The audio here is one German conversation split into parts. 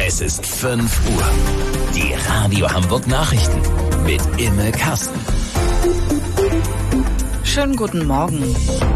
Es ist 5 Uhr. Die Radio Hamburg Nachrichten mit Imme Kasten. Schönen guten Morgen.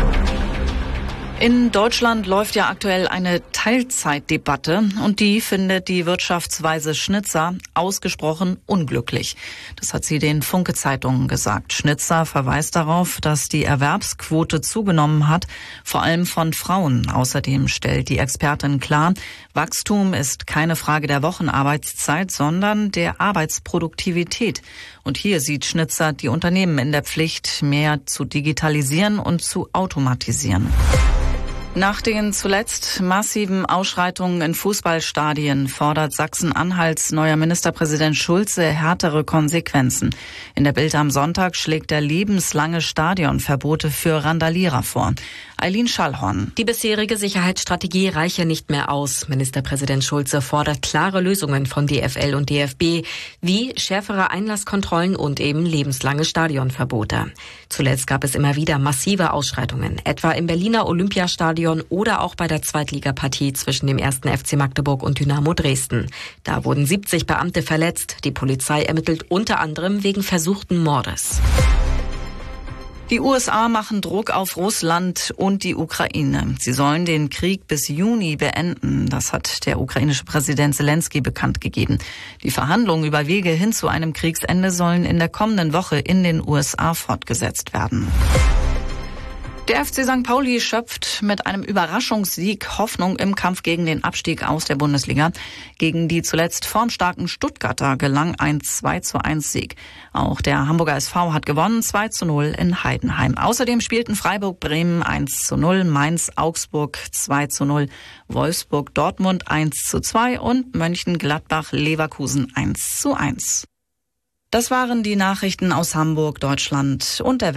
In Deutschland läuft ja aktuell eine Teilzeitdebatte und die findet die Wirtschaftsweise Schnitzer ausgesprochen unglücklich. Das hat sie den Funke-Zeitungen gesagt. Schnitzer verweist darauf, dass die Erwerbsquote zugenommen hat, vor allem von Frauen. Außerdem stellt die Expertin klar, Wachstum ist keine Frage der Wochenarbeitszeit, sondern der Arbeitsproduktivität. Und hier sieht Schnitzer die Unternehmen in der Pflicht, mehr zu digitalisieren und zu automatisieren. Nach den zuletzt massiven Ausschreitungen in Fußballstadien fordert Sachsen-Anhalts neuer Ministerpräsident Schulze härtere Konsequenzen. In der Bild am Sonntag schlägt er lebenslange Stadionverbote für Randalierer vor. Eileen Schallhorn. Die bisherige Sicherheitsstrategie reiche nicht mehr aus. Ministerpräsident Schulze fordert klare Lösungen von DFL und DFB, wie schärfere Einlasskontrollen und eben lebenslange Stadionverbote. Zuletzt gab es immer wieder massive Ausschreitungen, etwa im Berliner Olympiastadion oder auch bei der Zweitligapartie zwischen dem 1. FC Magdeburg und Dynamo Dresden. Da wurden 70 Beamte verletzt. Die Polizei ermittelt unter anderem wegen versuchten Mordes. Die USA machen Druck auf Russland und die Ukraine. Sie sollen den Krieg bis Juni beenden. Das hat der ukrainische Präsident Zelensky bekannt gegeben. Die Verhandlungen über Wege hin zu einem Kriegsende sollen in der kommenden Woche in den USA fortgesetzt werden. Der FC St. Pauli schöpft mit einem Überraschungssieg Hoffnung im Kampf gegen den Abstieg aus der Bundesliga. Gegen die zuletzt formstarken Stuttgarter gelang ein 2:1 Sieg. Auch der Hamburger SV hat gewonnen, 2:0 in Heidenheim. Außerdem spielten Freiburg-Bremen 1:0, Mainz-Augsburg 2:0, Wolfsburg-Dortmund 1:2 und Mönchengladbach-Leverkusen 1:1. Das waren die Nachrichten aus Hamburg, Deutschland und der Welt.